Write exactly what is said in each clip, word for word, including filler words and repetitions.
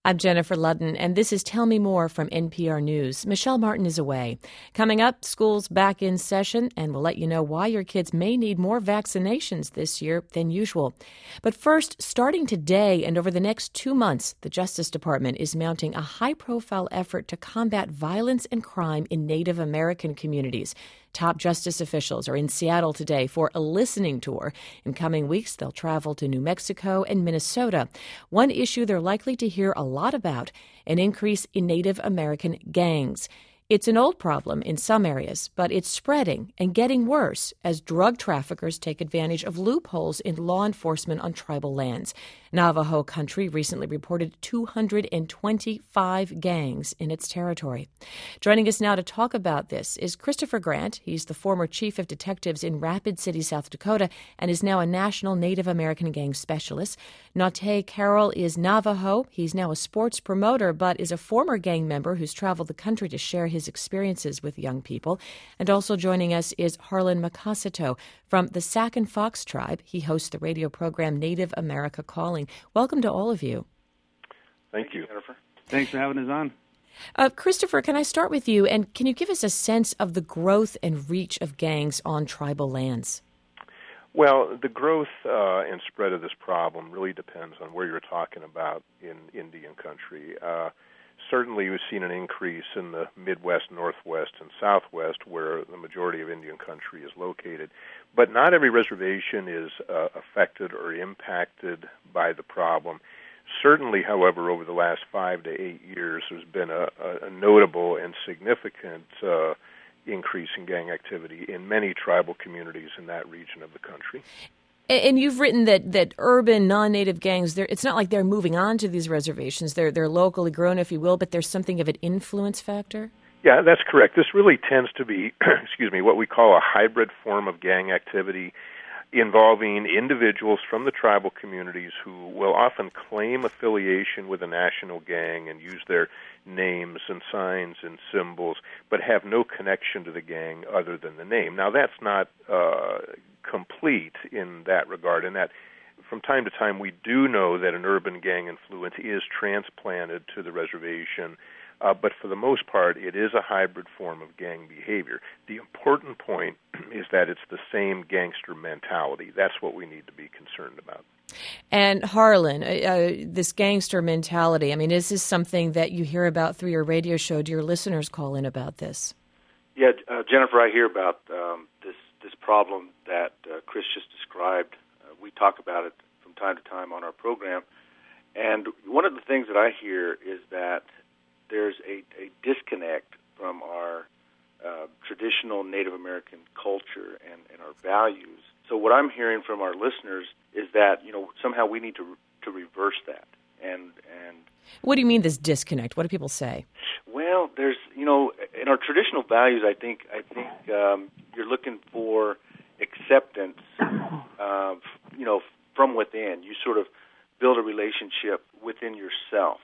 I'm Jennifer Ludden, and this is Tell Me More from N P R News. Michelle Martin is away. Coming up, school's back in session, and we'll let you know why your kids may need more vaccinations this year than usual. But first, starting today and over the next two months, the Justice Department is mounting a high-profile effort to combat violence and crime in Native American communities. Top justice officials are in Seattle today for a listening tour. In coming weeks, they'll travel to New Mexico and Minnesota. One issue they're likely to hear a lot about, an increase in Native American gangs. It's an old problem in some areas, but it's spreading and getting worse as drug traffickers take advantage of loopholes in law enforcement on tribal lands. Navajo Country recently reported two hundred twenty-five gangs in its territory. Joining us now to talk about this is Christopher Grant. He's the former chief of detectives in Rapid City, South Dakota, and is now a national Native American gang specialist. Nate Carroll is Navajo. He's now a sports promoter, but is a former gang member who's traveled the country to share his experiences with young people. And also joining us is Harlan Makasato from the Sac and Fox tribe. He hosts the radio program Native America Calling. Welcome to all of you. Thank you, Jennifer. Thanks for having us on. Uh, Christopher, can I start with you? And can you give us a sense of the growth and reach of gangs on tribal lands? Well, the growth uh, and spread of this problem really depends on where you're talking about in Indian country. Uh, certainly, we've seen an increase in the Midwest, Northwest, and Southwest, where the majority of Indian country is located. But not every reservation is uh, affected or impacted by the problem. Certainly, however, over the last five to eight years, there's been a, a notable and significant uh, increase in gang activity in many tribal communities in that region of the country. And you've written that, that urban, non-native gangs, it's not like they're moving on to these reservations. They're, they're locally grown, if you will, but there's something of an influence factor? Yeah, that's correct. This really tends to be, excuse me, what we call a hybrid form of gang activity involving individuals from the tribal communities who will often claim affiliation with a national gang and use their names and signs and symbols, but have no connection to the gang other than the name. Now, that's not uh, complete in that regard, in that from time to time we do know that an urban gang influence is transplanted to the reservation, uh, but for the most part it is a hybrid form of gang behavior. The important point is that it's the same gangster mentality. That's what we need to be concerned about. And Harlan, uh, this gangster mentality, I mean, is this something that you hear about through your radio show? Do your listeners call in about this? Yeah, uh, Jennifer, I hear about um, this this problem that uh, Chris just described. Uh, we talk about it from time to time on our program. And one of the things that I hear is that there's a, a disconnect from our uh, traditional Native American culture and, and our values. So what I'm hearing from our listeners is that, you know, somehow we need to to reverse that. And and what do you mean this disconnect? What do people say? Well, there's, you know, in our traditional values, I think I think um, you're looking for acceptance, uh, you know, from within. You sort of build a relationship within yourself.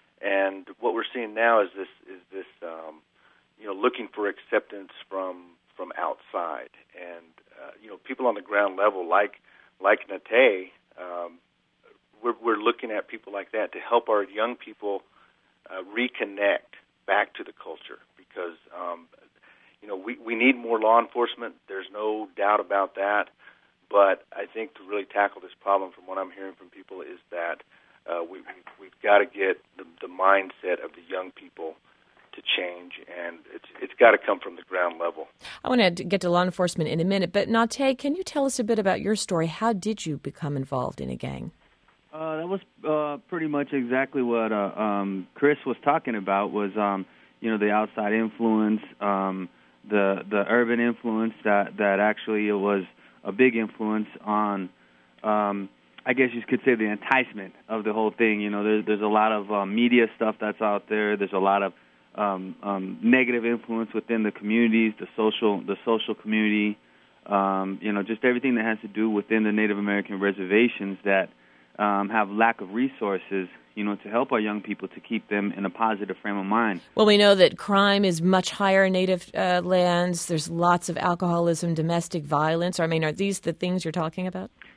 And what we're seeing now is this is this um, you know, looking for acceptance from from outside. And uh, you know, people on the ground level, like like Nate, um, we're we're looking at people like that to help our young people uh, reconnect back to the culture, because um, you know, we we need more law enforcement. There's no doubt about that. But I think to really tackle this problem, from what I'm hearing from people, is that uh, we, we've got to get the, the mindset of the young people to change, and it's it's got to come from the ground level. I want to get to law enforcement in a minute, but Nate, can you tell us a bit about your story? How did you become involved in a gang? Uh, that was uh, pretty much exactly what uh, um, Chris was talking about. Was um, you know, the outside influence, um, the the urban influence that that actually was a big influence on, um, I guess you could say, the enticement of the whole thing. You know, there's there's a lot of uh, media stuff that's out there. There's a lot of um, um, negative influence within the communities, the social the social community. Um, you know, just everything that has to do within the Native American reservations that um, have lack of resources, you know, to help our young people to keep them in a positive frame of mind. Well, we know that crime is much higher in Native uh, lands. There's lots of alcoholism, domestic violence. I mean, are these the things you're talking about?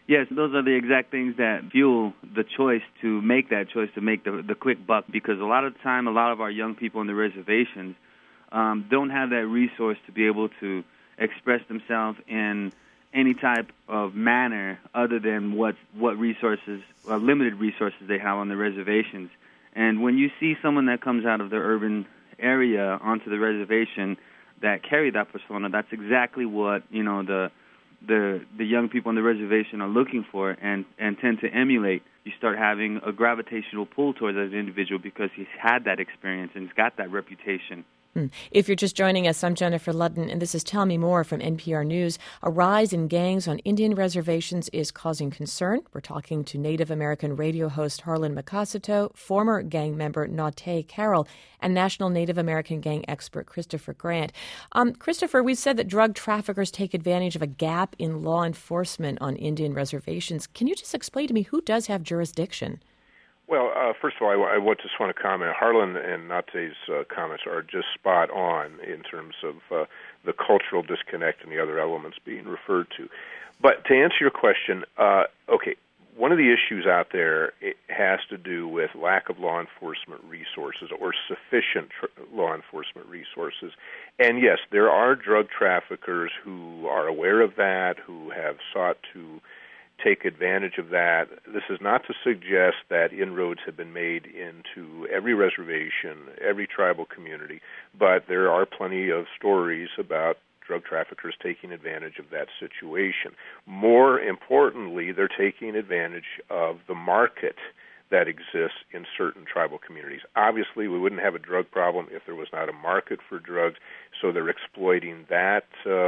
Yes, those are the exact things that fuel the choice to make that choice to make the the quick buck. Because a lot of the time, a lot of our young people on the reservations um, don't have that resource to be able to express themselves in any type of manner other than what what resources, uh, limited resources they have on the reservations. And when you see someone that comes out of the urban area onto the reservation that carry that persona, that's exactly what, you know, the the the young people on the reservation are looking for and, and tend to emulate. You start having a gravitational pull towards that individual because he's had that experience and he's got that reputation. If you're just joining us, I'm Jennifer Ludden, and this is Tell Me More from N P R News. A rise in gangs on Indian reservations is causing concern. We're talking to Native American radio host Harlan Makasato, former gang member Nate Carroll, and National Native American gang expert Christopher Grant. Um, Christopher, we've said that drug traffickers take advantage of a gap in law enforcement on Indian reservations. Can you just explain to me who does have jurisdiction? Well, uh, first of all, I, I just want to comment. Harlan and Nate's uh, comments are just spot on in terms of uh, the cultural disconnect and the other elements being referred to. But to answer your question, uh, okay, one of the issues out there it has to do with lack of law enforcement resources or sufficient tr- law enforcement resources. And yes, there are drug traffickers who are aware of that, who have sought to take advantage of that. This is not to suggest that inroads have been made into every reservation, every tribal community, but there are plenty of stories about drug traffickers taking advantage of that situation. More importantly, they're taking advantage of the market that exists in certain tribal communities. Obviously, we wouldn't have a drug problem if there was not a market for drugs, so they're exploiting that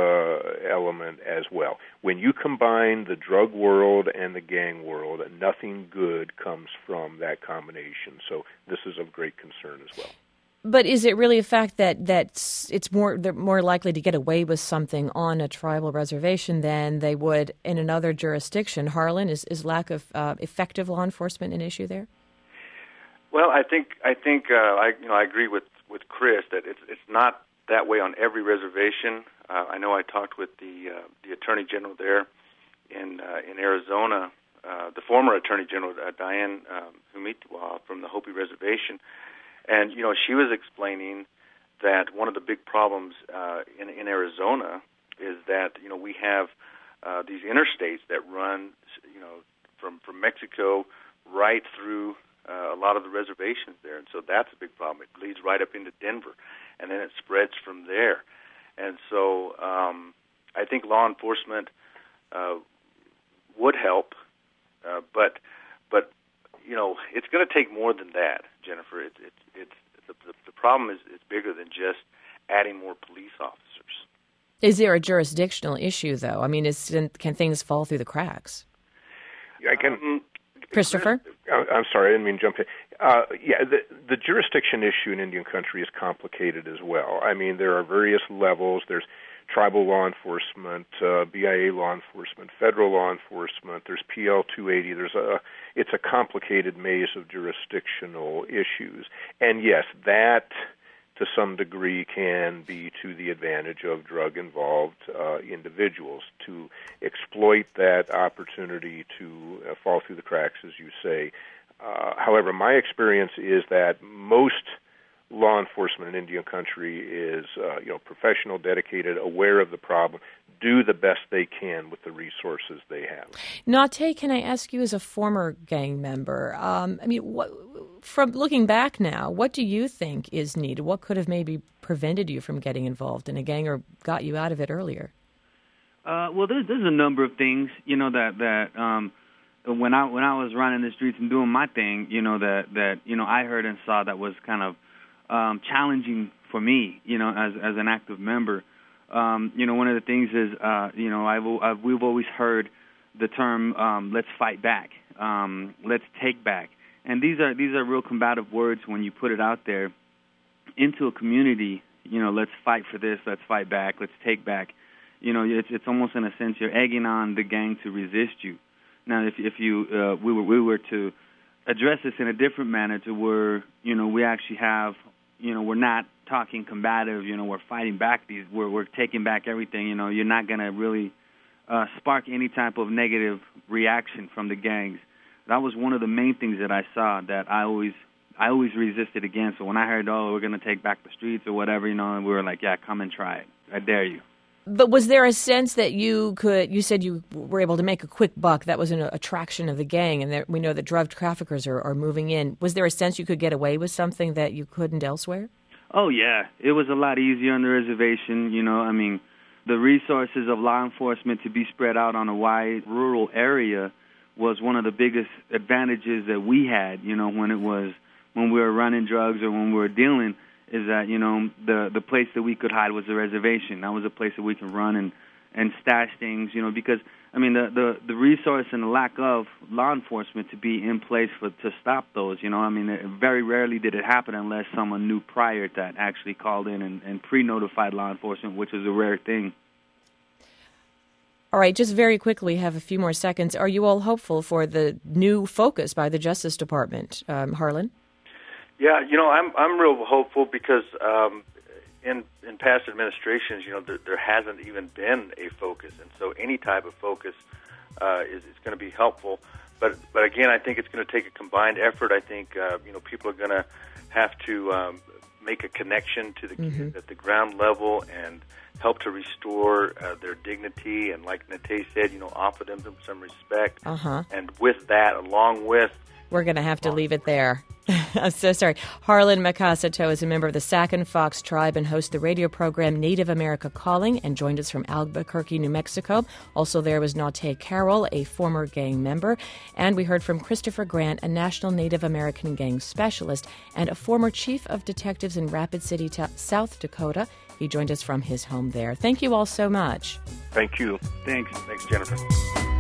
uh, element as well. When you combine the drug world and the gang world, nothing good comes from that combination. So this is of great concern as well. But is it really a fact that that's it's more they're more likely to get away with something on a tribal reservation than they would in another jurisdiction? Harlan, is, is lack of uh, effective law enforcement an issue there? Well, I think I think uh, I you know I agree with, with Chris that it's it's not that way on every reservation. Uh, I know I talked with the uh, the Attorney General there in uh, in Arizona, uh, the former Attorney General uh, Diane um, Humitwa from the Hopi Reservation. And, you know, she was explaining that one of the big problems uh, in, in Arizona is that, you know, we have uh, these interstates that run, you know, from, from Mexico right through uh, a lot of the reservations there. And so that's a big problem. It leads right up into Denver, and then it spreads from there. And so um, I think law enforcement uh, would help, uh, but but you know, it's going to take more than that, Jennifer. It's it's it's the, the, the problem is, is bigger than just adding more police officers. Is there a jurisdictional issue, though? I mean, is, can things fall through the cracks? I can, um, Christopher? I'm sorry, I didn't mean to jump in. Uh, yeah, the, the jurisdiction issue in Indian country is complicated as well. I mean, there are various levels. There's tribal law enforcement, uh, B I A law enforcement, federal law enforcement. There's P L two eighty. There's a it's a complicated maze of jurisdictional issues. And yes, that to some degree can be to the advantage of drug-involved uh, individuals to exploit that opportunity to uh, fall through the cracks, as you say. Uh, however, my experience is that most law enforcement in Indian country is, uh, you know, professional, dedicated, aware of the problem, do the best they can with the resources they have. Nate, can I ask you as a former gang member, um, I mean, what, from looking back now, what do you think is needed? What could have maybe prevented you from getting involved in a gang or got you out of it earlier? Uh, well, there's there's a number of things, you know, that that um, when I when I was running the streets and doing my thing, you know, that that you know I heard and saw that was kind of um, challenging for me, you know, as as an active member. Um, you know, one of the things is, uh, you know, I've, I've we've always heard the term um, "let's fight back," um, "let's take back," and these are these are real combative words when you put it out there into a community. You know, let's fight for this, let's fight back, let's take back. You know, it's it's almost in a sense you're egging on the gang to resist you. Now, if if you uh, we were we were to address this in a different manner, to where you know we actually have, you know, we're not talking combative. You know, we're fighting back these. We're we're taking back everything. You know, you're not gonna really uh, spark any type of negative reaction from the gangs. That was one of the main things that I saw that I always I always resisted against. So when I heard, oh, we're going to take back the streets or whatever, you know, and we were like, yeah, come and try it. I dare you. But was there a sense that you could, you said you were able to make a quick buck, that was an attraction of the gang, and that we know that drug traffickers are, are moving in. Was there a sense you could get away with something that you couldn't elsewhere? Oh, yeah. It was a lot easier on the reservation, you know. I mean, the resources of law enforcement to be spread out on a wide rural area was one of the biggest advantages that we had, you know, when it was, when we were running drugs or when we were dealing, is that, you know, the the place that we could hide was the reservation. That was a place that we could run and, and stash things, you know, because, I mean, the, the, the resource and the lack of law enforcement to be in place for to stop those, you know, I mean, it, very rarely did it happen unless someone knew prior that actually called in and, and pre-notified law enforcement, which is a rare thing. All right, just very quickly, we have a few more seconds. Are you all hopeful for the new focus by the Justice Department, um, Harlan? Yeah, you know, I'm I'm real hopeful because um, in in past administrations, you know, there, there hasn't even been a focus, and so any type of focus uh, is, is going to be helpful. But but again, I think it's going to take a combined effort. I think uh, you know people are going to have to um, make a connection to the mm-hmm. kids at the ground level and help to restore uh, their dignity, and like Nate said, you know, offer them some respect. Uh-huh. And with that, along with We're going to have to leave it there. I'm so sorry. Harlan Macasato is a member of the Sac and Fox tribe and hosts the radio program Native America Calling, and joined us from Albuquerque, New Mexico. Also there was Nate Carroll, a former gang member. And we heard from Christopher Grant, a national Native American gang specialist and a former chief of detectives in Rapid City, ta- South Dakota. He joined us from his home there. Thank you all so much. Thank you. Thanks. Thanks, Jennifer.